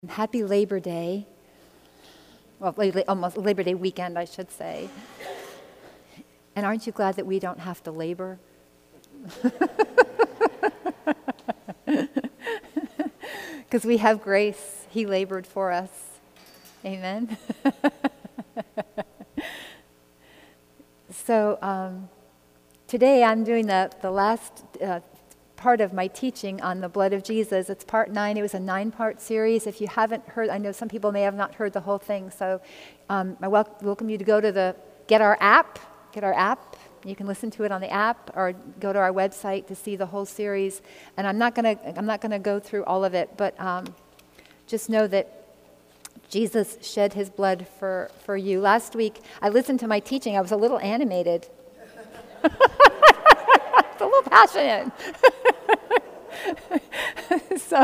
Happy Labor Day. Well, almost Labor Day weekend, I should say. And aren't you glad that we don't have to labor? Because we have grace. He labored for us. Amen. So today I'm doing the last part of my teaching on the blood of Jesus. It's part 9. It was a 9-part series. If you haven't heard, I know some people may have not heard the whole thing. So I welcome you to go to get our app. You can listen to it on the app or go to our website to see the whole series. And I'm not gonna go through all of it, but just know that Jesus shed his blood for you. Last week, I listened to my teaching. I was a little animated. It's a little passionate. So,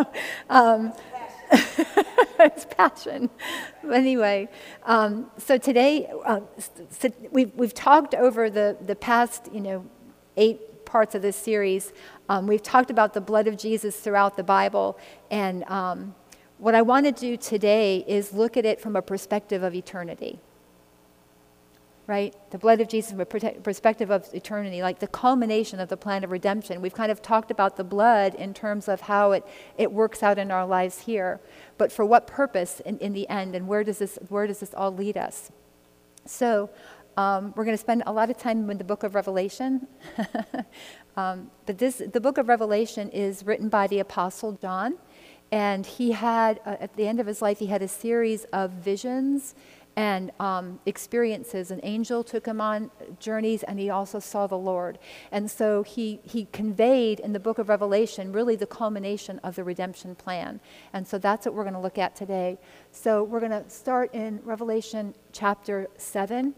it's passion. Anyway, so today, we've talked over the past, 8 parts of this series. We've talked about the blood of Jesus throughout the Bible, and what I want to do today is look at it from a perspective of eternity. Right? The blood of Jesus from a perspective of eternity, like the culmination of the plan of redemption. We've kind of talked about the blood in terms of how it works out in our lives here, but for what purpose in the end, and where does this all lead us? So we're going to spend a lot of time in the book of Revelation, but the book of Revelation is written by the Apostle John, and he had, at the end of his life, he had a series of visions and experiences. An angel took him on journeys, and he also saw the Lord. And so he conveyed in the book of Revelation really the culmination of the redemption plan. And so that's what we're going to look at today. So we're going to start in Revelation chapter 7.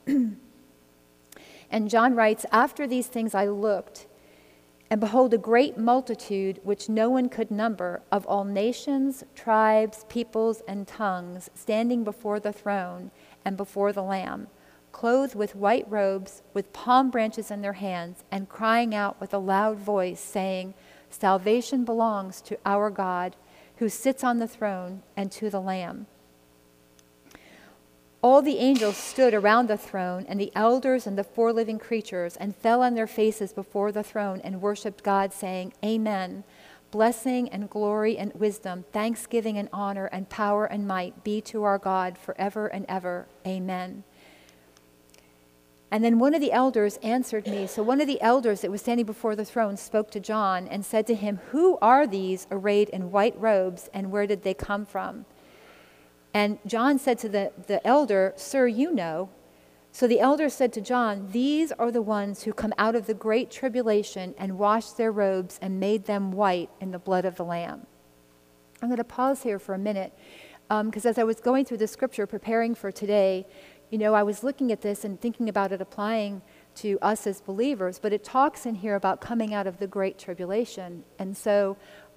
And John writes, "After these things I looked, and behold, a great multitude, which no one could number, of all nations, tribes, peoples, and tongues, standing before the throne and before the Lamb, clothed with white robes, with palm branches in their hands, and crying out with a loud voice, saying, 'Salvation belongs to our God, who sits on the throne, and to the Lamb.' All the angels stood around the throne, and the elders and the 4 living creatures, and fell on their faces before the throne and worshipped God, saying, 'Amen. Blessing and glory and wisdom, thanksgiving and honor and power and might be to our God forever and ever. Amen.' And then one of the elders answered me." So one of the elders that was standing before the throne spoke to John and said to him, "Who are these arrayed in white robes, and where did they come from?" And John said to the elder, "Sir, you know." So the elder said to John, "These are the ones who come out of the great tribulation and washed their robes and made them white in the blood of the Lamb." I'm going to pause here for a minute, because as I was going through the scripture preparing for today, I was looking at this and thinking about it applying to us as believers, but it talks in here about coming out of the great tribulation. And so,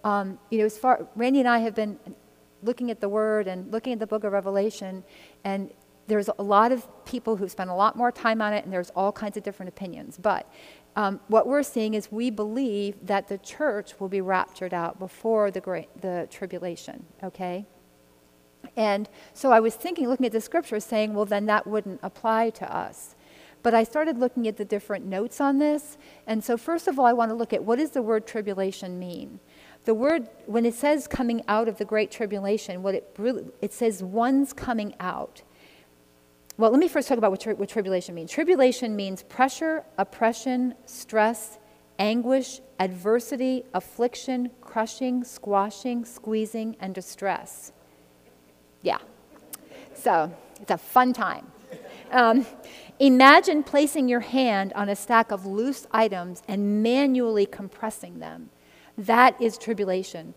Randy and I have been looking at the Word and looking at the book of Revelation, and there's a lot of people who spend a lot more time on it, and there's all kinds of different opinions. But what we're seeing is we believe that the church will be raptured out before the tribulation, okay? And so I was looking at the scripture, saying, well, then that wouldn't apply to us. But I started looking at the different notes on this, and so first of all, I want to look at what does the word tribulation mean? The word, when it says coming out of the great tribulation, it says one's coming out. Well, let me first talk about what tribulation means. Tribulation means pressure, oppression, stress, anguish, adversity, affliction, crushing, squashing, squeezing, and distress. Yeah. So it's a fun time. Imagine placing your hand on a stack of loose items and manually compressing them. That is tribulation.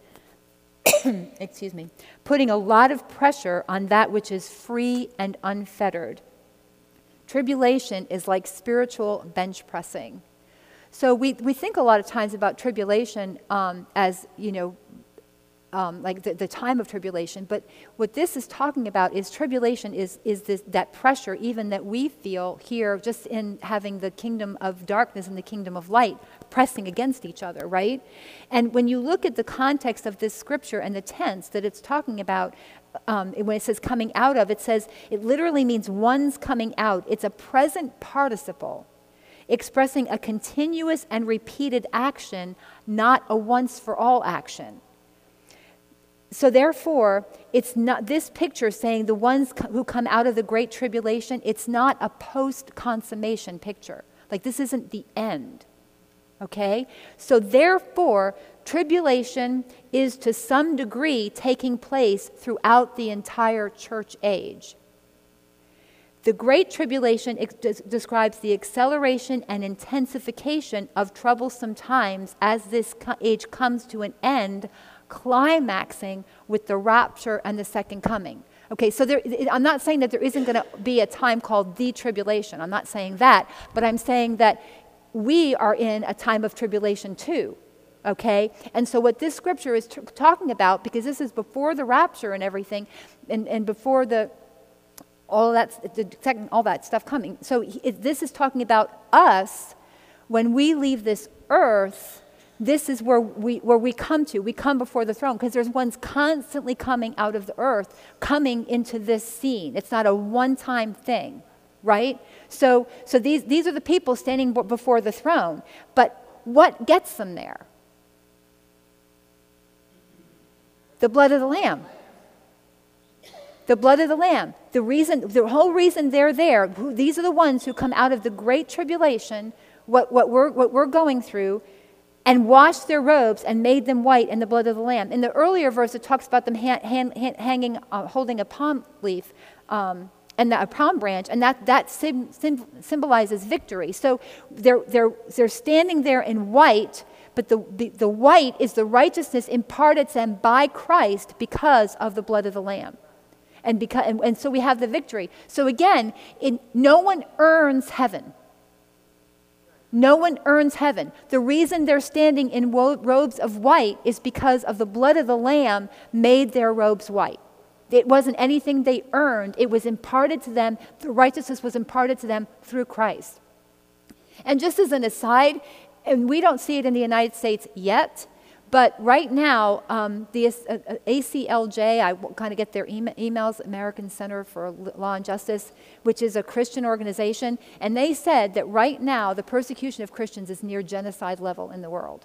Excuse me. Putting a lot of pressure on that which is free and unfettered. Tribulation is like spiritual bench pressing. So we think a lot of times about tribulation as, like the time of tribulation. But what this is talking about is tribulation is that pressure even that we feel here just in having the kingdom of darkness and the kingdom of light pressing against each other, right? And when you look at the context of this scripture and the tense that it's talking about, when it says coming out of, it says, it literally means one's coming out. It's a present participle expressing a continuous and repeated action, not a once-for-all action. So therefore, it's not this picture saying the ones who come out of the great tribulation, it's not a post-consummation picture. Like, this isn't the end, okay? So therefore, tribulation is to some degree taking place throughout the entire church age. The Great Tribulation describes the acceleration and intensification of troublesome times as this age comes to an end, climaxing with the rapture and the second coming. Okay, so I'm not saying that there isn't going to be a time called the tribulation. I'm not saying that, but I'm saying that we are in a time of tribulation too. Okay, and so what this scripture is talking about, because this is before the rapture and everything, and before all that stuff coming. So this is talking about us when we leave this earth. This is where we come to. We come before the throne because there's ones constantly coming out of the earth, coming into this scene. It's not a one-time thing, right? So these are the people standing before the throne. But what gets them there? The blood of the Lamb. The blood of the Lamb. The whole reason they're there, these are the ones who come out of the great tribulation, what we're going through, and washed their robes and made them white in the blood of the Lamb. In the earlier verse, it talks about them hanging, holding a palm leaf and a palm branch, and that symbolizes victory. So they're standing there in white, but the white is the righteousness imparted to them by Christ because of the blood of the Lamb. And so we have the victory. So again, no one earns heaven. No one earns heaven. The reason they're standing in robes of white is because of the blood of the Lamb made their robes white. It wasn't anything they earned. It was imparted to them. The righteousness was imparted to them through Christ. And just as an aside, and we don't see it in the United States yet, but right now, the ACLJ, I kind of get their emails, American Center for Law and Justice, which is a Christian organization, and they said that right now the persecution of Christians is near genocide level in the world.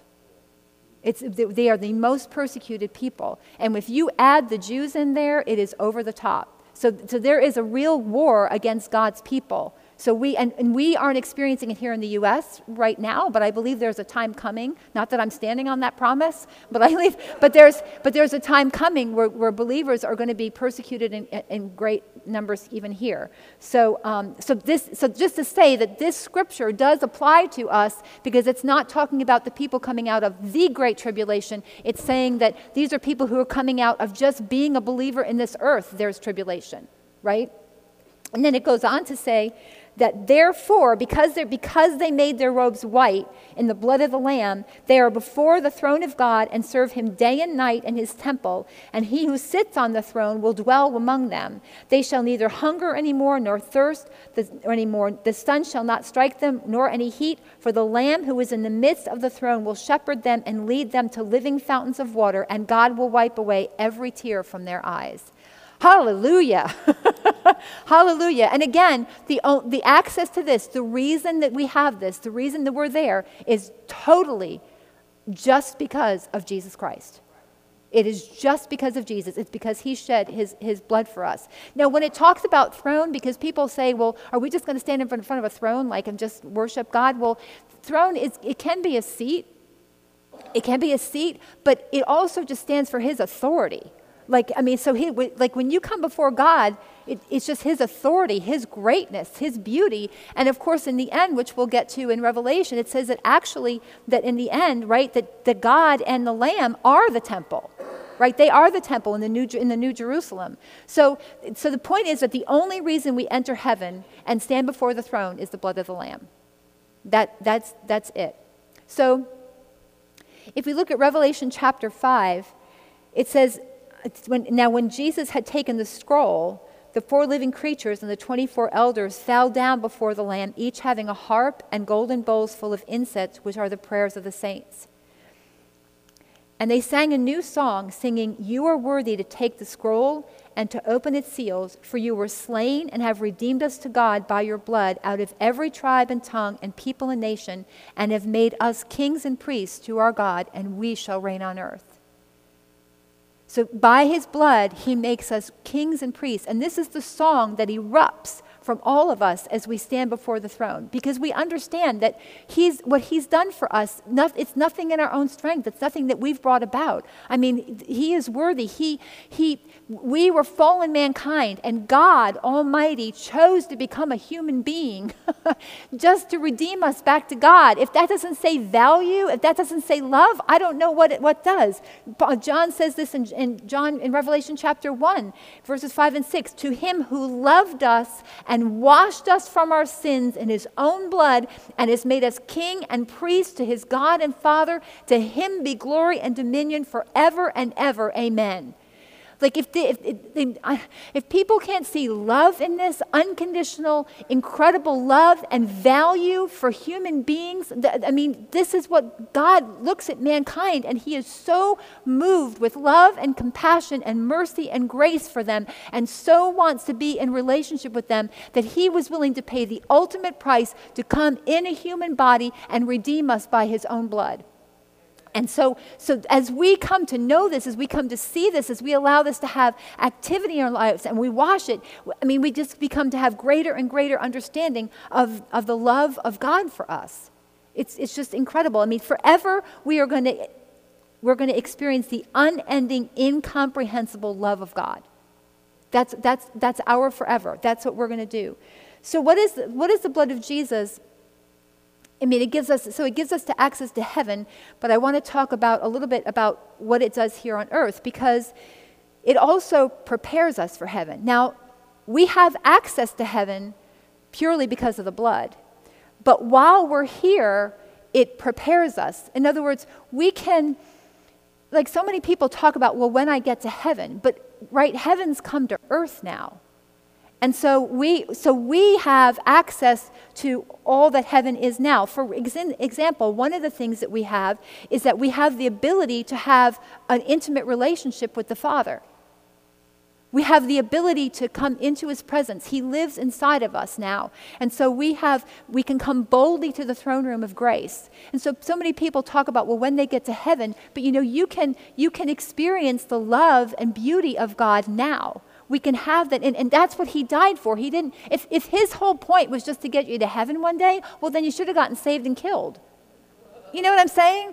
They are the most persecuted people. And if you add the Jews in there, it is over the top. So there is a real war against God's people. So we aren't experiencing it here in the U.S. right now, but I believe there's a time coming. Not that I'm standing on that promise, but there's a time coming where believers are going to be persecuted in great numbers even here. So just to say that this scripture does apply to us because it's not talking about the people coming out of the great tribulation. It's saying that these are people who are coming out of just being a believer in this earth. There's tribulation, right? And then it goes on to say that therefore, because they made their robes white in the blood of the Lamb, they are before the throne of God and serve him day and night in his temple, and he who sits on the throne will dwell among them. They shall neither hunger anymore nor thirst anymore. The sun shall not strike them, nor any heat, for the Lamb who is in the midst of the throne will shepherd them and lead them to living fountains of water, and God will wipe away every tear from their eyes. Hallelujah. Hallelujah. And again, the access to this, the reason that we have this, the reason that we're there is totally just because of Jesus Christ. It is just because of Jesus. It's because he shed his blood for us. Now, when it talks about throne, because people say, well, are we just going to stand in front of a throne and just worship God? Well, throne, it can be a seat. It can be a seat, but it also just stands for his authority. When you come before God, it's just his authority, his greatness, his beauty. And of course, in the end, which we'll get to in Revelation, it says that actually, that in the end, right, that God and the Lamb are the temple, right? They are the temple in the New Jerusalem. So the point is that the only reason we enter heaven and stand before the throne is the blood of the Lamb. That's it. So if we look at Revelation chapter 5, it says, when Jesus had taken the scroll, the 4 living creatures and the 24 elders fell down before the Lamb, each having a harp and golden bowls full of incense, which are the prayers of the saints. And they sang a new song, singing, "You are worthy to take the scroll and to open its seals, for you were slain and have redeemed us to God by your blood out of every tribe and tongue and people and nation, and have made us kings and priests to our God, and we shall reign on earth." So by his blood, he makes us kings and priests. And this is the song that erupts from all of us as we stand before the throne, because we understand that what he's done for us, it's nothing in our own strength. It's nothing that we've brought about. I mean, he is worthy. We were fallen mankind, and God Almighty chose to become a human being just to redeem us back to God. If that doesn't say value, if that doesn't say love, I don't know what does. John says this in Revelation chapter 1, verses 5 and 6. To him who loved us and washed us from our sins in his own blood and has made us king and priest to his God and Father, to him be glory and dominion forever and ever. Amen. Like if people can't see love in this, unconditional, incredible love and value for human beings, this is what God looks at mankind, and he is so moved with love and compassion and mercy and grace for them, and so wants to be in relationship with them, that he was willing to pay the ultimate price to come in a human body and redeem us by his own blood. And so as we come to know this, as we come to see this, as we allow this to have activity in our lives and we wash it, we just become to have greater and greater understanding of the love of God for us. It's just incredible. Forever we're going to experience the unending, incomprehensible love of God. That's our forever. That's what we're going to do. So what is the blood of Jesus? It gives us the access to heaven, but I want to talk a little bit about what it does here on earth, because it also prepares us for heaven. Now, we have access to heaven purely because of the blood, but while we're here, it prepares us. In other words, we can, like so many people talk about, well, when I get to heaven, but right, heaven's come to earth now. And so we have access to all that heaven is now. For example, one of the things that we have is that we have the ability to have an intimate relationship with the Father. We have the ability to come into his presence. He lives inside of us now. And so we can come boldly to the throne room of grace. And so many people talk about, well, when they get to heaven, but you can experience the love and beauty of God now. We can have that, and that's what he died for. He didn't. If his whole point was just to get you to heaven one day, well, then you should have gotten saved and killed. You know what I'm saying?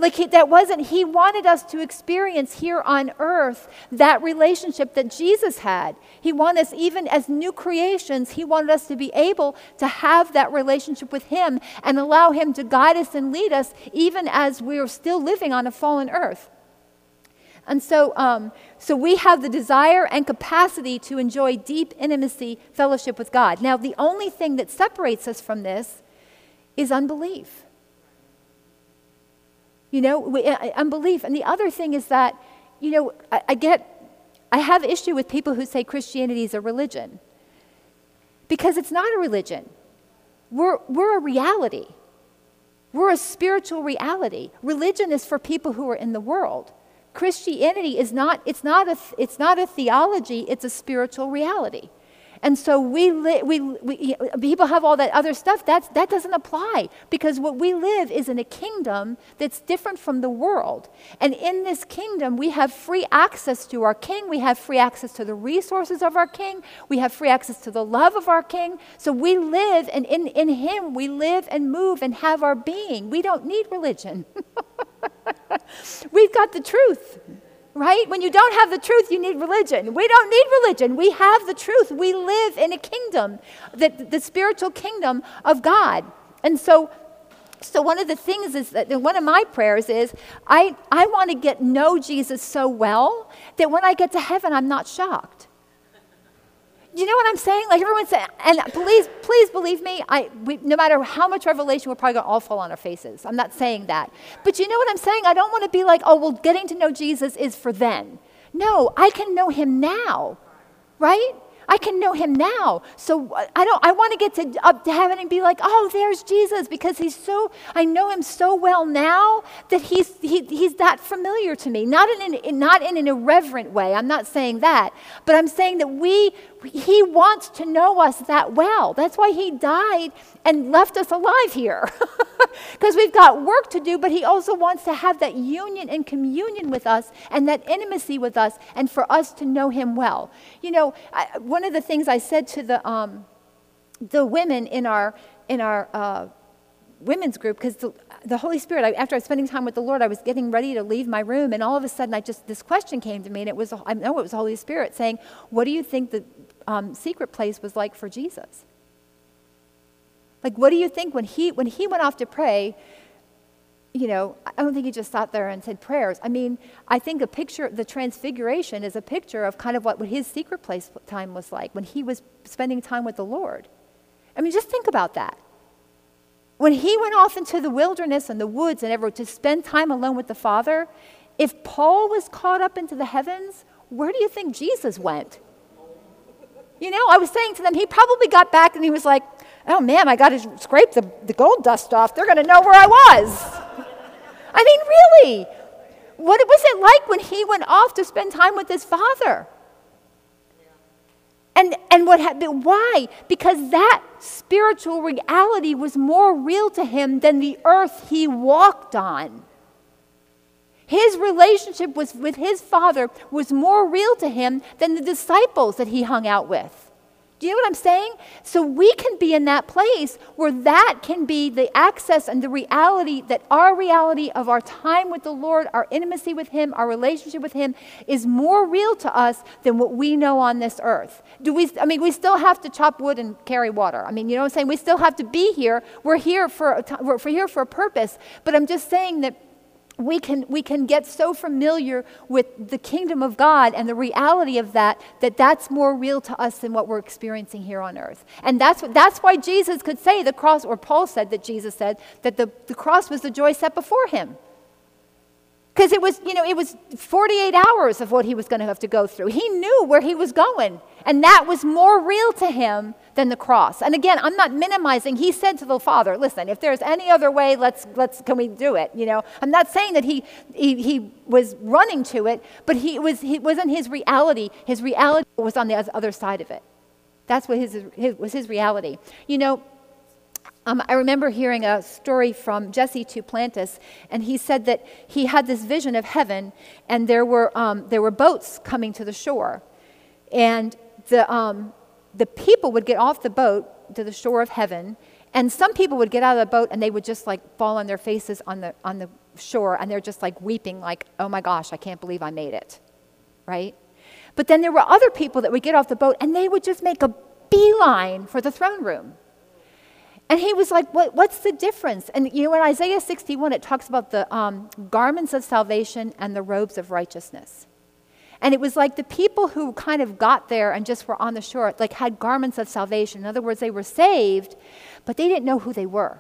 He wanted us to experience here on earth that relationship that Jesus had. He wanted us, even as new creations, he wanted us to be able to have that relationship with him and allow him to guide us and lead us, even as we are still living on a fallen earth. And so we have the desire and capacity to enjoy deep intimacy, fellowship with God. Now, the only thing that separates us from this is unbelief. Unbelief. And the other thing is that, I have issue with people who say Christianity is a religion, because it's not a religion. We're a reality. We're a spiritual reality. Religion is for people who are in the world. Christianity is not a theology, it's a spiritual reality. And so people have all that other stuff, that doesn't apply, because what we live is in a kingdom that's different from the world. And in this kingdom, we have free access to our king, we have free access to the resources of our king, we have free access to the love of our king. So we live, and in him we live and move and have our being. We don't need religion. We've got the truth, right? When you don't have the truth, you need religion. We don't need religion. We have the truth. We live in a kingdom, the spiritual kingdom of God. And so one of the things is that one of my prayers is I want to know Jesus so well that when I get to heaven, I'm not shocked. You know what I'm saying? Like everyone's saying, and please believe me, no matter how much revelation, we're probably going to all fall on our faces. I'm not saying that. But you know what I'm saying? I don't want to be like, oh, well, getting to know Jesus is for then. No, I can know him now, right? I can know him now. So I want to get to up to heaven and be like, oh, there's Jesus, because I know him so well now that he's that familiar to me. Not in an irreverent way. I'm not saying that, but I'm saying that he wants to know us that well. That's why he died and left us alive here, because we've got work to do, but he also wants to have that union and communion with us and that intimacy with us, and for us to know him well. You know, one of the things I said to the women in our women's group, because the Holy Spirit, after I was spending time with the Lord, I was getting ready to leave my room, and all of a sudden this question came to me, and I know it was the Holy Spirit saying, what do you think the secret place was like for Jesus? Like, what do you think when he went off to pray? You know, I don't think he just sat there and said prayers. I mean, I think the transfiguration is a picture of kind of what his secret place time was like when he was spending time with the Lord. I mean, just think about that. When he went off into the wilderness and the woods and everywhere to spend time alone with the Father, if Paul was caught up into the heavens, where do you think Jesus went? You know, I was saying to them, he probably got back and he was like, oh man, I got to scrape the gold dust off. They're going to know where I was. I mean, really, what was it like when he went off to spend time with his Father? And what happened? Why? Because that spiritual reality was more real to him than the earth he walked on. His relationship with his Father was more real to him than the disciples that he hung out with. Do you know what I'm saying? So we can be in that place where that can be the access and the reality, that our reality of our time with the Lord, our intimacy with him, our relationship with him is more real to us than what we know on this earth. We still have to chop wood and carry water. I mean, you know what I'm saying? We still have to be here. We're here for a purpose. But I'm just saying that we can get so familiar with the kingdom of God and the reality of that's more real to us than what we're experiencing here on earth. And that's why Jesus could say the cross, or Paul said that Jesus said that the cross was the joy set before him. Because it was 48 hours of what he was going to have to go through. He knew where he was going, and that was more real to him than the cross. And again, I'm not minimizing. He said to the Father, listen, if there's any other way, can we do it? You know, I'm not saying that he was running to it, but he wasn't his reality. His reality was on the other side of it. That's what was his reality. You know, I remember hearing a story from Jesse Duplantis, and he said that he had this vision of heaven, and there were boats coming to the shore, and the people would get off the boat to the shore of heaven, and some people would get out of the boat and they would just like fall on their faces on the shore, and they're just like weeping, like, oh my gosh, I can't believe I made it, right? But then there were other people that would get off the boat and they would just make a beeline for the throne room. And he was like, what's the difference? And you know, in Isaiah 61, it talks about the garments of salvation and the robes of righteousness. And it was like the people who kind of got there and just were on the shore, like had garments of salvation. In other words, they were saved, but they didn't know who they were.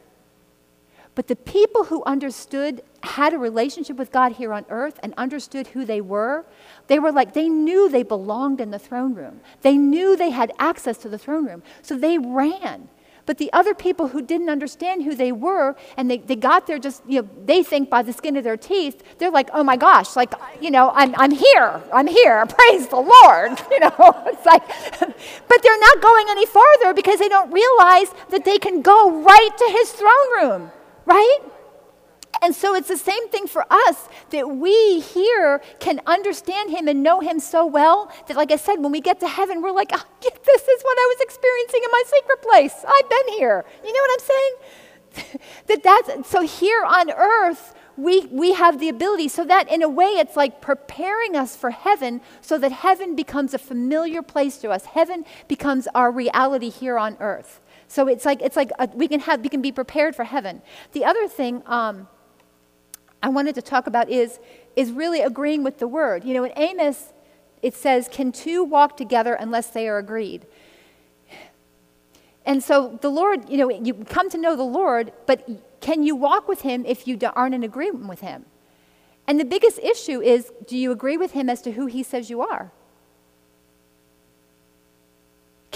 But the people who understood, had a relationship with God here on earth and understood who they were like, they knew they belonged in the throne room. They knew they had access to the throne room. So they ran. But the other people who didn't understand who they were, and they got there just, you know, they think by the skin of their teeth, they're like, oh my gosh, like, you know, I'm here, praise the Lord, you know. It's like, but they're not going any farther because they don't realize that they can go right to his throne room, right? And so it's the same thing for us, that we here can understand him and know him so well that, like I said, when we get to heaven, we're like, oh, this is what I was experiencing in my secret place. I've been here. You know what I'm saying? So here on earth, we have the ability, so that in a way it's like preparing us for heaven, so that heaven becomes a familiar place to us. Heaven becomes our reality here on earth. So it's like we can be prepared for heaven. The other thing I wanted to talk about is really agreeing with the word. You know, in Amos, it says, can two walk together unless they are agreed? And so the Lord, you know, you come to know the Lord, but can you walk with him if you aren't in agreement with him? And the biggest issue is, do you agree with him as to who he says you are?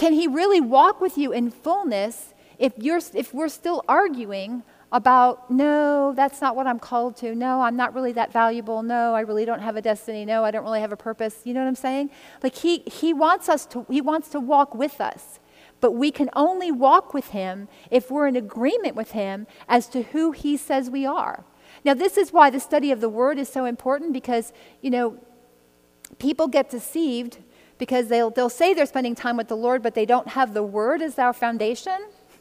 can he really walk with you in fullness if we're still arguing about, no, that's not what I'm called to. No, I'm not really that valuable. No, I really don't have a destiny. No, I don't really have a purpose. You know what I'm saying? Like he wants to walk with us. But we can only walk with him if we're in agreement with him as to who he says we are. Now, this is why the study of the word is so important, because, people get deceived because they'll say they're spending time with the Lord, but they don't have the word as our foundation.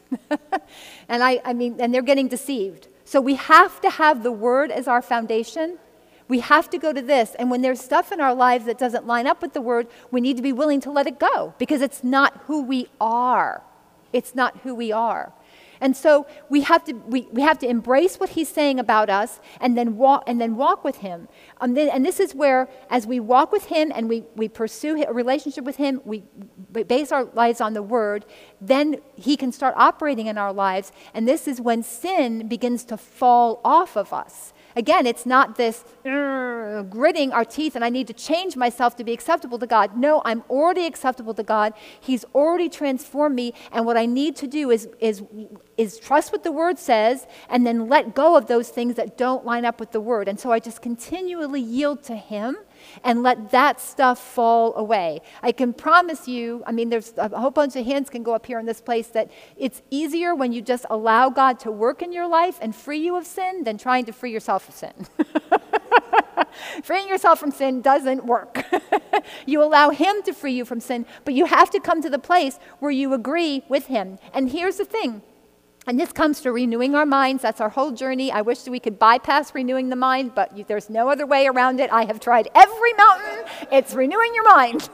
And they're getting deceived. So we have to have the word as our foundation. We have to go to this. And when there's stuff in our lives that doesn't line up with the word, we need to be willing to let it go, because it's not who we are. It's not who we are. And so we have to embrace what he's saying about us, and then walk with him. And this is where, as we walk with him and we pursue a relationship with him, we base our lives on the word, then he can start operating in our lives. And this is when sin begins to fall off of us. Again, it's not this gritting our teeth and I need to change myself to be acceptable to God. No, I'm already acceptable to God. He's already transformed me, and what I need to do is trust what the word says and then let go of those things that don't line up with the word. And so I just continually yield to him and let that stuff fall away. I can promise you, there's a whole bunch of hands can go up here in this place, that it's easier when you just allow God to work in your life and free you of sin than trying to free yourself of sin. Freeing yourself from sin doesn't work. You allow him to free you from sin, but you have to come to the place where you agree with him. And here's the thing. And this comes to renewing our minds. That's our whole journey. I wish that we could bypass renewing the mind, but there's no other way around it. I have tried every mountain. It's renewing your mind.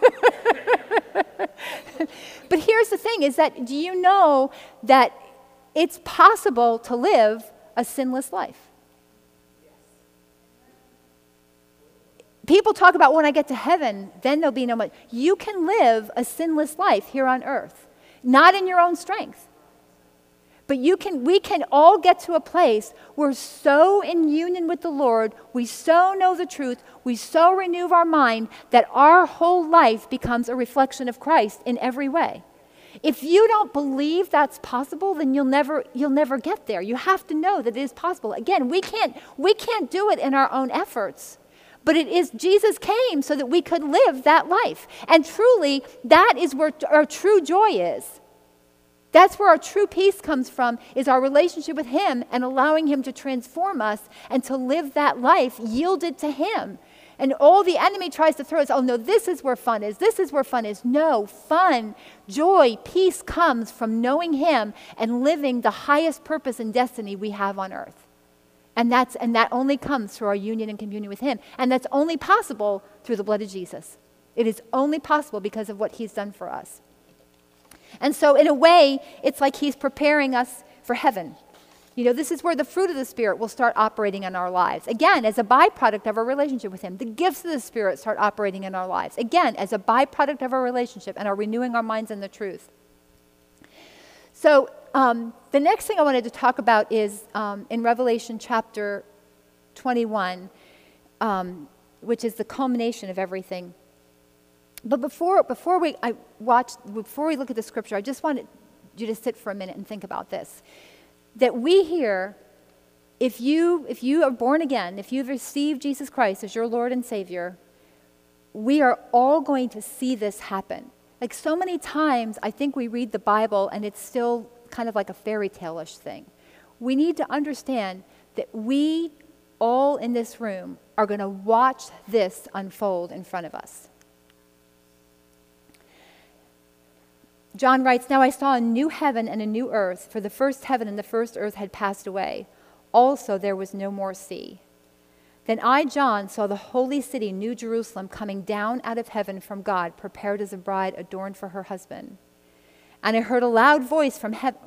But here's the thing, is that, do you know that it's possible to live a sinless life? People talk about, when I get to heaven, then there'll be no more. You can live a sinless life here on earth, not in your own strength. But we can all get to a place where we're so in union with the Lord, we so know the truth, we so renew our mind, that our whole life becomes a reflection of Christ in every way. If you don't believe that's possible, then you'll never get there. You have to know that it is possible. Again, we can't do it in our own efforts. But it is, Jesus came so that we could live that life. And truly, that is where our true joy is. That's where our true peace comes from, is our relationship with him and allowing him to transform us and to live that life yielded to him. And all the enemy tries to throw is, oh no, this is where fun is. This is where fun is. No, fun, joy, peace comes from knowing him and living the highest purpose and destiny we have on earth. And that only comes through our union and communion with him. And that's only possible through the blood of Jesus. It is only possible because of what he's done for us. And so in a way, it's like he's preparing us for heaven. This is where the fruit of the Spirit will start operating in our lives. Again, as a byproduct of our relationship with him. The gifts of the Spirit start operating in our lives. Again, as a byproduct of our relationship and our renewing our minds in the truth. So the next thing I wanted to talk about is in Revelation chapter 21, which is the culmination of everything. But before we look at the scripture, I just wanted you to sit for a minute and think about this. That we here, if you are born again, if you've received Jesus Christ as your Lord and Savior, we are all going to see this happen. Like so many times, I think we read the Bible and it's still kind of like a fairy tale-ish thing. We need to understand that we all in this room are going to watch this unfold in front of us. John writes, "Now I saw a new heaven and a new earth, for the first heaven and the first earth had passed away. Also there was no more sea. Then I, John, saw the holy city, New Jerusalem, coming down out of heaven from God, prepared as a bride adorned for her husband. And I heard a loud voice from heaven,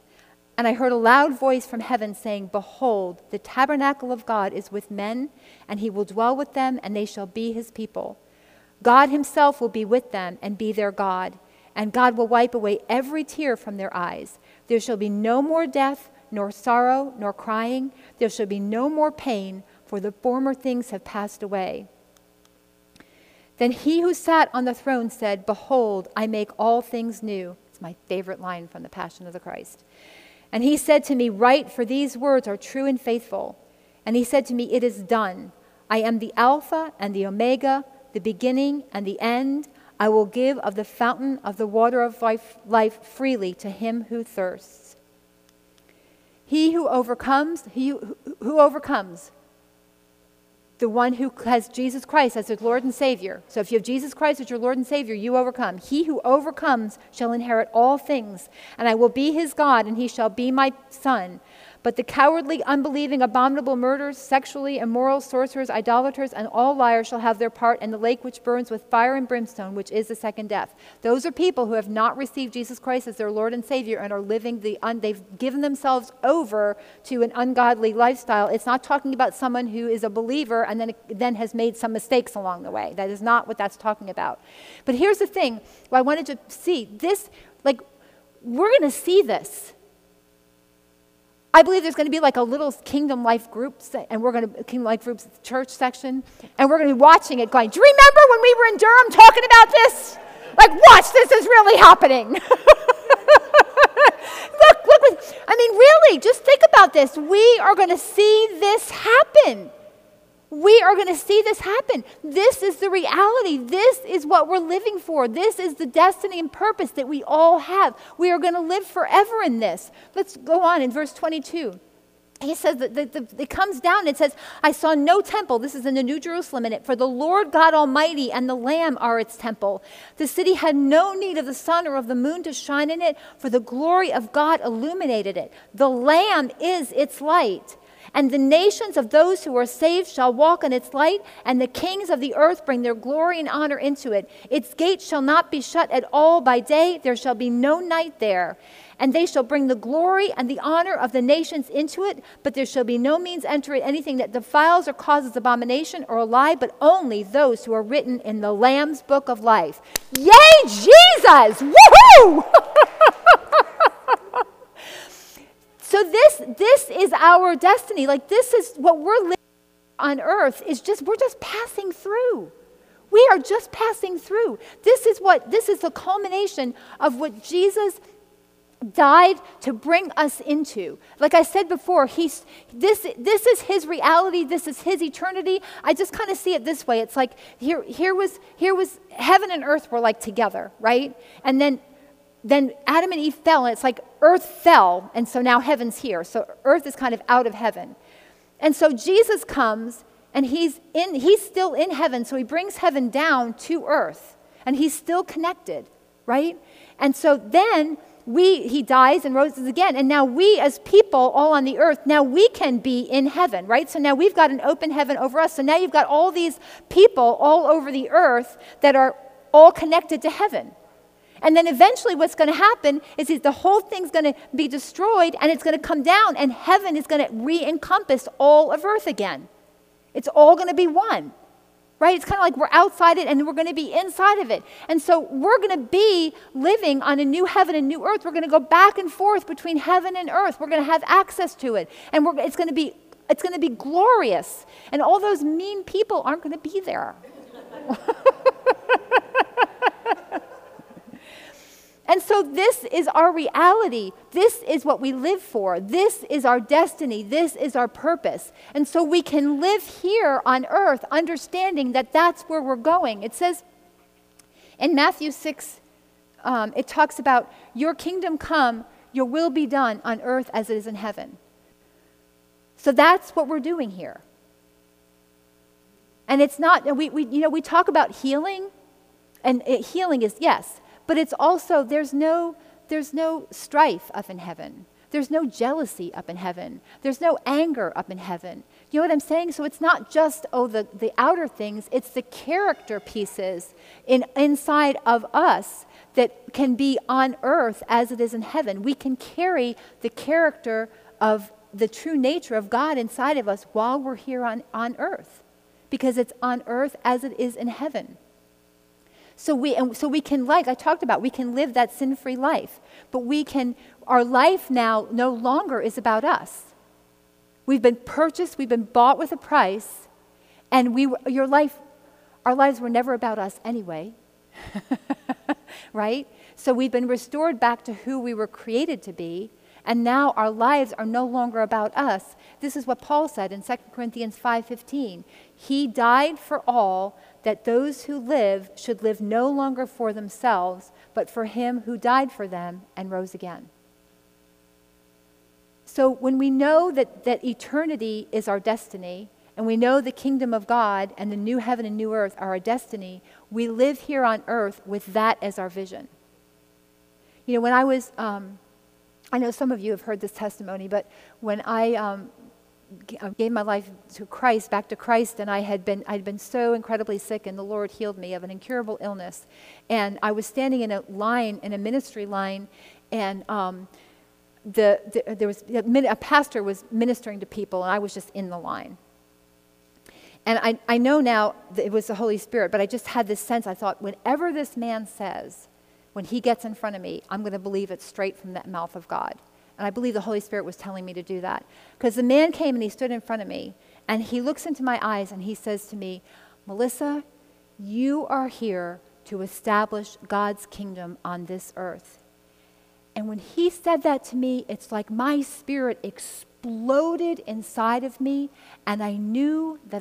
saying, Behold, the tabernacle of God is with men, and he will dwell with them, and they shall be his people. God himself will be with them and be their God. And God will wipe away every tear from their eyes. There shall be no more death, nor sorrow, nor crying. There shall be no more pain, for the former things have passed away." Then he who sat on the throne said, "Behold, I make all things new." It's my favorite line from the Passion of the Christ. And he said to me, "Write, for these words are true and faithful." And he said to me, "It is done. I am the Alpha and the Omega, the beginning and the end. I will give of the fountain of the water of life freely to him who thirsts. He who overcomes, who overcomes? The one who has Jesus Christ as his Lord and Savior. So if you have Jesus Christ as your Lord and Savior, you overcome. He who overcomes shall inherit all things, and I will be his God, and he shall be my son. But the cowardly, unbelieving, abominable murderers, sexually immoral, sorcerers, idolaters, and all liars shall have their part in the lake which burns with fire and brimstone, which is the second death. Those are people who have not received Jesus Christ as their Lord and Savior and are living they've given themselves over to an ungodly lifestyle. It's not talking about someone who is a believer and then has made some mistakes along the way. That is not what that's talking about. But here's the thing. I wanted to see this, we're going to see this. I believe there's going to be like a little Kingdom Life group, and we're going to Kingdom Life Group's church section, and we're going to be watching it going, "Do you remember when we were in Durham talking about this? Watch, this is really happening." Look, really, just think about this. We are going to see this happen. We are going to see this happen. This is the reality. This is what we're living for. This is the destiny and purpose that we all have. We are going to live forever in this. Let's go on in verse 22. He says that it comes down and it says, "I saw no temple." This is in the New Jerusalem in it. "For the Lord God Almighty and the Lamb are its temple. The city had no need of the sun or of the moon to shine in it, for the glory of God illuminated it. The Lamb is its light. And the nations of those who are saved shall walk in its light, and the kings of the earth bring their glory and honor into it. Its gates shall not be shut at all by day, there shall be no night there. And they shall bring the glory and the honor of the nations into it, but there shall be no means enter it anything that defiles or causes abomination or a lie, but only those who are written in the Lamb's book of life." Yay, Jesus! Woohoo! So this is our destiny. This is what we're living on earth. We're just passing through. We are just passing through. This is the culmination of what Jesus died to bring us into. Like I said before, this is his reality. This is his eternity. I just kind of see it this way. It's like here was heaven and earth were together, right? And then Adam and Eve fell, and it's like earth fell, and so now heaven's here. So earth is kind of out of heaven. And so Jesus comes, and he's still in heaven, so he brings heaven down to earth, and he's still connected, right? And so then he dies and roses again, and now we as people all on the earth, now we can be in heaven, right? So now we've got an open heaven over us. So now you've got all these people all over the earth that are all connected to heaven. And then eventually what's going to happen is the whole thing's going to be destroyed, and it's going to come down, and heaven is going to re-encompass all of earth again. It's all going to be one, right? It's kind of like we're outside it, and we're going to be inside of it. And so we're going to be living on a new heaven and new earth. We're going to go back and forth between heaven and earth. We're going to have access to it, and it's going to be glorious. And all those mean people aren't going to be there. And so this is our reality. This is what we live for. This is our destiny. This is our purpose. And so we can live here on earth understanding that that's where we're going. It says in Matthew 6, it talks about, "Your kingdom come, your will be done on earth as it is in heaven." So that's what we're doing here. And it's not, we talk about healing, and healing is, yes, but it's also, there's no strife up in heaven. There's no jealousy up in heaven. There's no anger up in heaven. You know what I'm saying? So it's not just, the outer things, it's the character pieces inside of us that can be on earth as it is in heaven. We can carry the character of the true nature of God inside of us while we're here on earth, because it's on earth as it is in heaven. So we can, like I talked about, we can live that sin-free life. But our life now no longer is about us. We've been purchased, we've been bought with a price, and your life, Our lives were never about us anyway, right? So we've been restored back to who we were created to be, and now our lives are no longer about us. This is what Paul said in 2 Corinthians 5:15. He died for all, that those who live should live no longer for themselves, but for him who died for them and rose again. So when we know that eternity is our destiny, and we know the kingdom of God and the new heaven and new earth are our destiny, we live here on earth with that as our vision. You know, when I was, I know some of you have heard this testimony, but when I gave my life to Christ, back to Christ, and I'd been so incredibly sick, and the Lord healed me of an incurable illness. And I was standing in a ministry line, and there was a pastor was ministering to people, and I was just in the line. And I know now that it was the Holy Spirit, but I just had this sense. I thought, whatever this man says, when he gets in front of me, I'm going to believe it straight from the mouth of God. And I believe the Holy Spirit was telling me to do that. Because the man came and he stood in front of me, and he looks into my eyes and he says to me, Melissa, you are here to establish God's kingdom on this earth. And when he said that to me, it's like my spirit exploded inside of me, and I knew that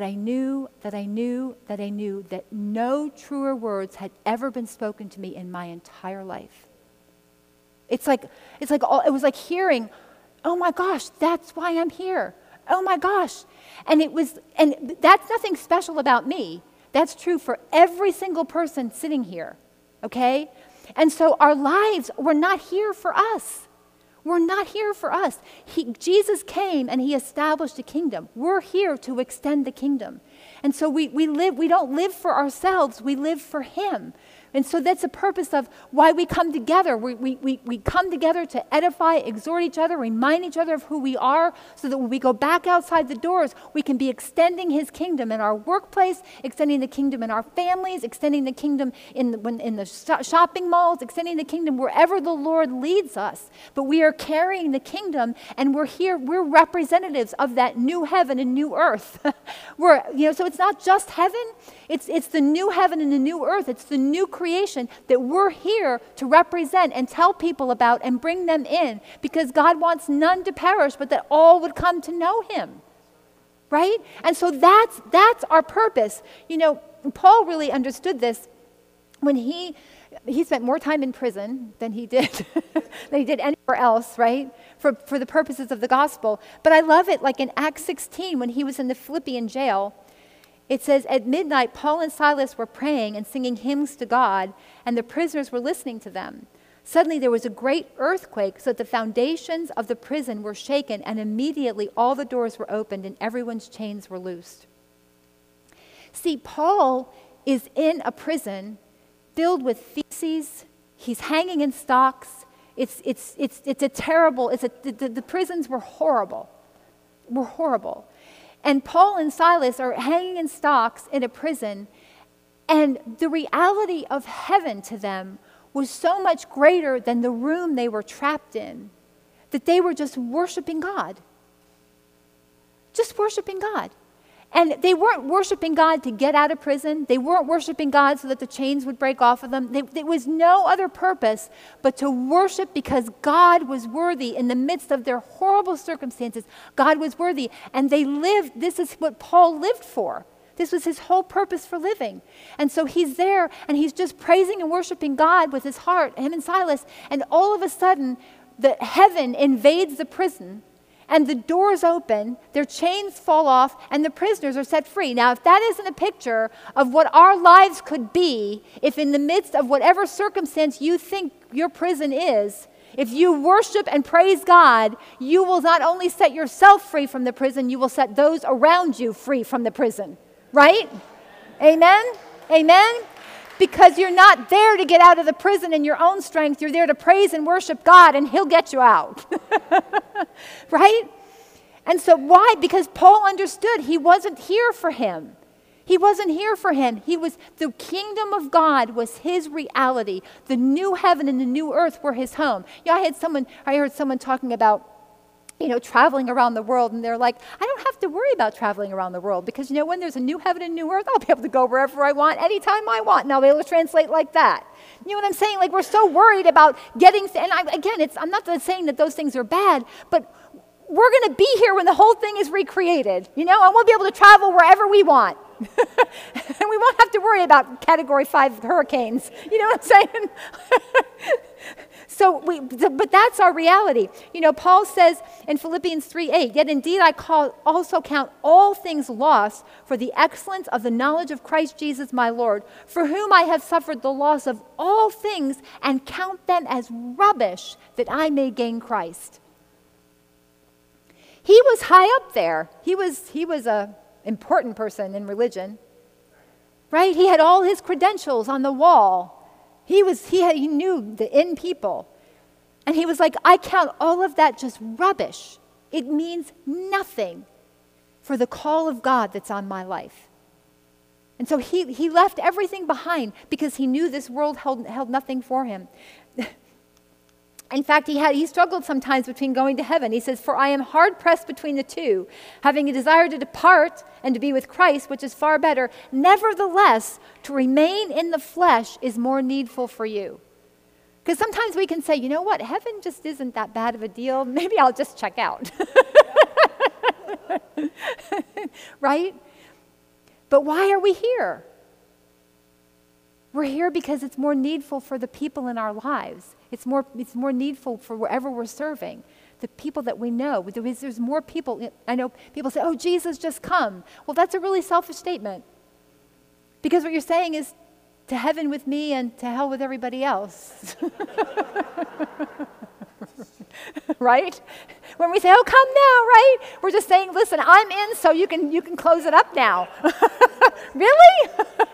no truer words had ever been spoken to me in my entire life. It was like hearing, oh my gosh, that's why I'm here. Oh my gosh. And that's nothing special about me. That's true for every single person sitting here. Okay? And so our lives were not here for us. We're not here for us. Jesus came and he established a kingdom. We're here to extend the kingdom. And so we don't live for ourselves, we live for him. And so that's the purpose of why we come together. We come together to edify, exhort each other, remind each other of who we are, so that when we go back outside the doors, we can be extending his kingdom in our workplace, extending the kingdom in our families, extending the kingdom in the shopping malls, extending the kingdom wherever the Lord leads us. But we are carrying the kingdom, and we're representatives of that new heaven and new earth. So it's not just heaven, it's the new heaven and the new earth. It's the new creation that we're here to represent and tell people about and bring them in, because God wants none to perish, but that all would come to know him. Right? And so that's our purpose. You know, Paul really understood this when he spent more time in prison than he did anywhere else, right? For the purposes of the gospel. But I love it, like in Acts 16, when he was in the Philippian jail. It says, at midnight, Paul and Silas were praying and singing hymns to God, and the prisoners were listening to them. Suddenly there was a great earthquake, so that the foundations of the prison were shaken, and immediately all the doors were opened and everyone's chains were loosed. See, Paul is in a prison filled with feces. He's hanging in stocks. The prisons were horrible. And Paul and Silas are hanging in stocks in a prison, and the reality of heaven to them was so much greater than the room they were trapped in, that they were just worshiping God. Just worshiping God. And they weren't worshiping God to get out of prison. They weren't worshiping God so that the chains would break off of them. There was no other purpose but to worship, because God was worthy in the midst of their horrible circumstances. God was worthy. And they lived, this is what Paul lived for. This was his whole purpose for living. And so he's there, and he's just praising and worshiping God with his heart, him and Silas. And all of a sudden, the heaven invades the prison, and the doors open, their chains fall off, and the prisoners are set free. Now, if that isn't a picture of what our lives could be, if in the midst of whatever circumstance you think your prison is, if you worship and praise God, you will not only set yourself free from the prison, you will set those around you free from the prison. Right? Amen? Amen? Because you're not there to get out of the prison in your own strength. You're there to praise and worship God, and he'll get you out. Right? And so why? Because Paul understood he wasn't here for him. He wasn't here for him. The kingdom of God was his reality. The new heaven and the new earth were his home. I heard someone talking about traveling around the world, and they're like, I don't have to worry about traveling around the world because, when there's a new heaven and new earth, I'll be able to go wherever I want, anytime I want, and I'll be able to translate like that. You know what I'm saying? Like, we're so worried about getting, I'm not saying that those things are bad, but we're going to be here when the whole thing is recreated, and we'll be able to travel wherever we want. And we won't have to worry about Category 5 hurricanes. You know what I'm saying? But that's our reality. Paul says in Philippians 3:8, yet indeed I also count all things lost for the excellence of the knowledge of Christ Jesus my Lord, for whom I have suffered the loss of all things and count them as rubbish that I may gain Christ. He was high up there. He was a important person in religion, right? He had all his credentials on the wall. He knew the in people. And he was like, I count all of that just rubbish. It means nothing for the call of God that's on my life. And so he left everything behind because he knew this world held nothing for him. In fact, he struggled sometimes between going to heaven. He says, for I am hard pressed between the two, having a desire to depart and to be with Christ, which is far better. Nevertheless, to remain in the flesh is more needful for you. Because sometimes we can say, you know what, heaven just isn't that bad of a deal. Maybe I'll just check out. Right? But why are we here? We're here because it's more needful for the people in our lives. It's more needful for wherever we're serving, the people that we know. There's more people. I know people say, oh, Jesus just come. Well, that's a really selfish statement. Because what you're saying is to heaven with me and to hell with everybody else. Right? When we say, oh, come now, right? We're just saying, listen, I'm in, so you can close it up now. Really?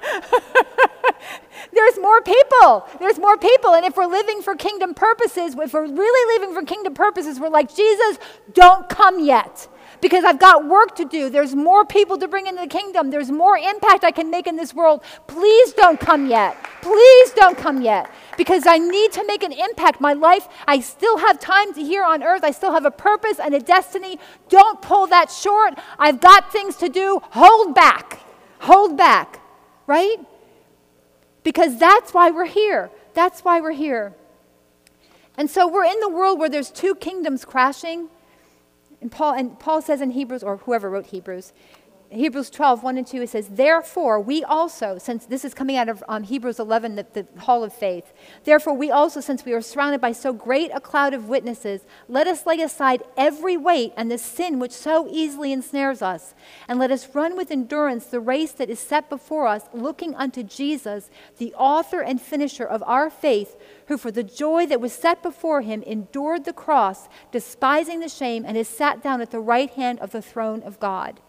There's more people. There's more people. And if we're living for kingdom purposes, if we're really living for kingdom purposes, we're like, Jesus, don't come yet. Because I've got work to do. There's more people to bring into the kingdom. There's more impact I can make in this world. Please don't come yet. Please don't come yet. Because I need to make an impact. My life, I still have time here on earth. I still have a purpose and a destiny. Don't pull that short. I've got things to do. Hold back. Hold back. Right? Because that's why we're here. That's why we're here. And so we're in the world where there's two kingdoms crashing. And Paul says in Hebrews, or whoever wrote Hebrews 12, 1 and 2, it says, therefore we also, since this is coming out of Hebrews 11, the hall of faith, therefore we also, since we are surrounded by so great a cloud of witnesses, let us lay aside every weight and the sin which so easily ensnares us, and let us run with endurance the race that is set before us, looking unto Jesus, the author and finisher of our faith, who for the joy that was set before him endured the cross, despising the shame, and is sat down at the right hand of the throne of God.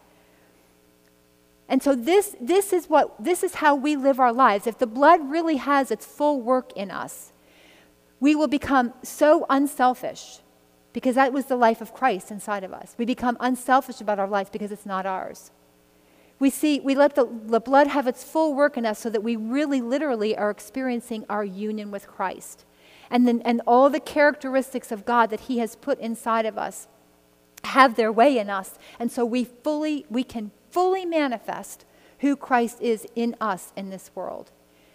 And so this is how we live our lives. If the blood really has its full work in us, we will become so unselfish, because that was the life of Christ inside of us. We become unselfish about our life because it's not ours. We let the blood have its full work in us so that we really literally are experiencing our union with Christ. And all the characteristics of God that he has put inside of us have their way in us. And so we can fully manifest who Christ is in us in this world.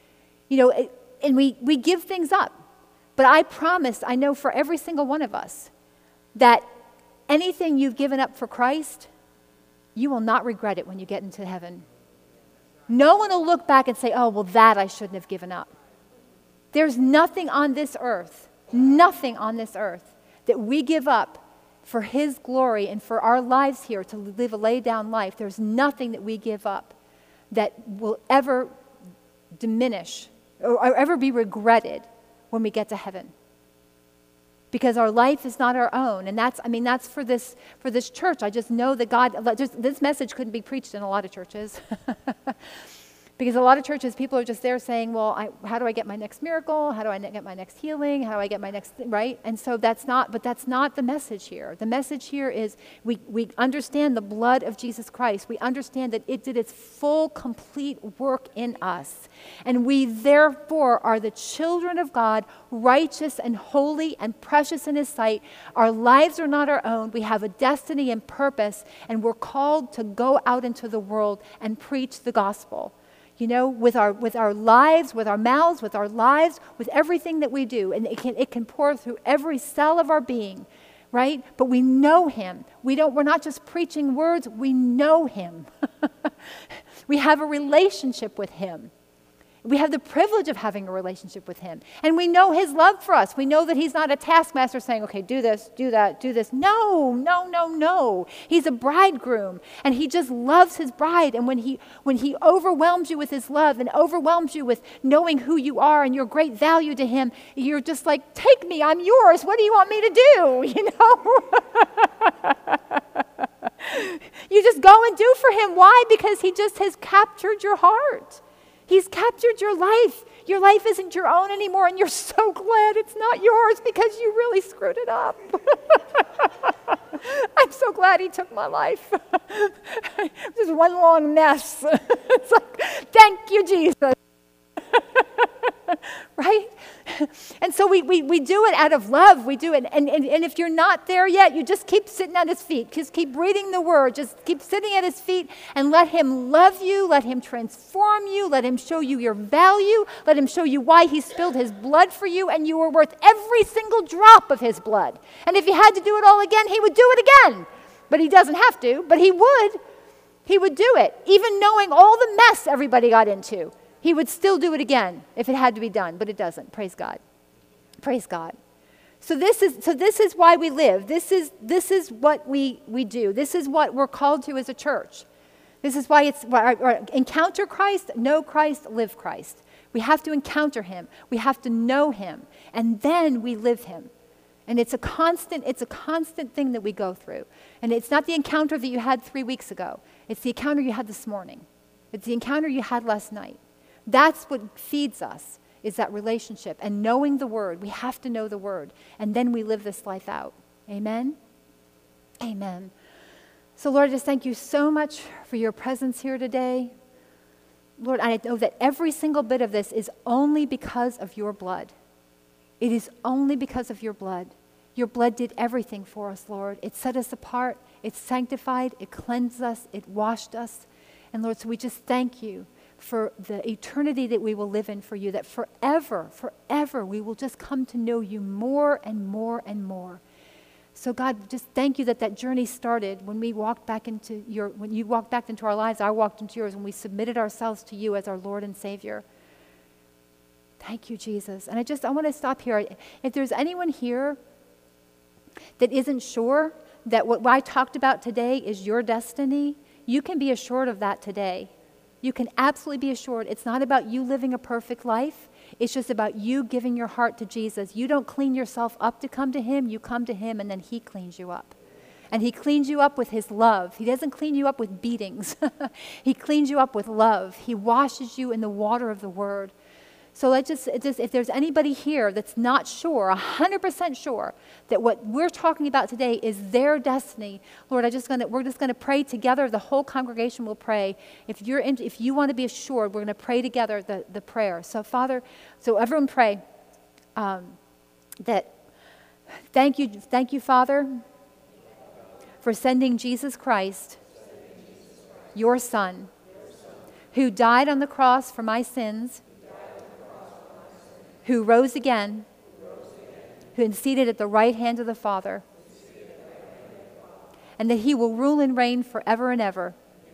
And we give things up. But I promise, I know for every single one of us, that anything you've given up for Christ, you will not regret it when you get into heaven. No one will look back and say, oh, well, that I shouldn't have given up. There's nothing on this earth that we give up for his glory and for our lives here to live a laid down life. There's nothing that we give up that will ever diminish or ever be regretted when we get to heaven. Because our life is not our own. And that's for this church. I just know that God, this message couldn't be preached in a lot of churches. Because a lot of churches, people are just there saying, well, how do I get my next miracle? How do I get my next healing? How do I get my next, right? And so that's not the message here. The message here is we understand the blood of Jesus Christ. We understand that it did its full, complete work in us. And we therefore are the children of God, righteous and holy and precious in His sight. Our lives are not our own. We have a destiny and purpose, and we're called to go out into the world and preach the gospel. You know, with our lives, with our mouths, with our lives, with everything that we do. And it can pour through every cell of our being, right? But we know Him. We're not just preaching words, we know Him. We have a relationship with Him. We have the privilege of having a relationship with Him. And we know His love for us. We know that He's not a taskmaster saying, okay, do this, do that, do this. No, no, no, no. He's a bridegroom, and He just loves His bride. And when he overwhelms you with His love and overwhelms you with knowing who you are and your great value to Him, you're just like, take me, I'm yours. What do you want me to do? You know? You just go and do for Him. Why? Because He just has captured your heart. He's captured your life. Your life isn't your own anymore, and you're so glad it's not yours because you really screwed it up. I'm so glad He took my life. Just one long mess. It's like, thank you, Jesus. Right? And so we do it out of love. We do it. And if you're not there yet, you just keep sitting at His feet. Just keep reading the Word. Just keep sitting at His feet and let Him love you. Let Him transform you. Let Him show you your value. Let Him show you why He spilled His blood for you, and you are worth every single drop of His blood. And if He had to do it all again, He would do it again. But He doesn't have to, but He would. He would do it, even knowing all the mess everybody got into. He would still do it again if it had to be done, but it doesn't. Praise God. Praise God. So this is why we live. This is what we do. This is what we're called to as a church. This is why it's encounter Christ, know Christ, live Christ. We have to encounter Him. We have to know Him, and then we live Him. And it's a constant thing that we go through. And it's not the encounter that you had 3 weeks ago. It's the encounter you had this morning. It's the encounter you had last night. That's what feeds us, is that relationship and knowing the Word. We have to know the Word, and then we live this life out. Amen? Amen. So, Lord, I just thank You so much for Your presence here today. Lord, I know that every single bit of this is only because of Your blood. It is only because of Your blood. Your blood did everything for us, Lord. It set us apart. It sanctified. It cleansed us. It washed us. And, Lord, so we just thank You for the eternity that we will live in for You, that forever, forever we will just come to know You more and more and more. So God, just thank You that journey started when we walked back into when You walked back into our lives, I walked into Yours, when we submitted ourselves to You as our Lord and Savior. Thank You, Jesus. And I want to stop here. If there's anyone here that isn't sure that what I talked about today is your destiny, you can be assured of that today. You can absolutely be assured it's not about you living a perfect life. It's just about you giving your heart to Jesus. You don't clean yourself up to come to Him. You come to Him, and then He cleans you up. And He cleans you up with His love. He doesn't clean you up with beatings. He cleans you up with love. He washes you in the water of the Word. So if there's anybody here that's not sure, 100% sure, that what we're talking about today is their destiny, Lord, we're just going to pray together. The whole congregation will pray. If you want to be assured, we're going to pray together the prayer. So Father, everyone pray. Thank you, Father, for sending Jesus Christ, Your Son, who died on the cross for my sins, who rose again, who is seated at the right hand of the Father, and that He will rule and reign forever and ever.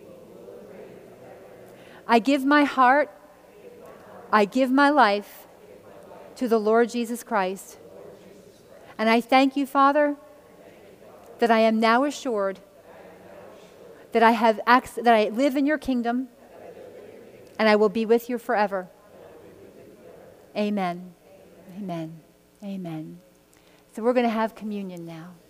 I give my heart, I give my life to the Lord Jesus Christ. And I thank You, Father, that I am now assured that I live in Your kingdom, and I will be with You forever. Amen. Amen. Amen. So we're going to have communion now.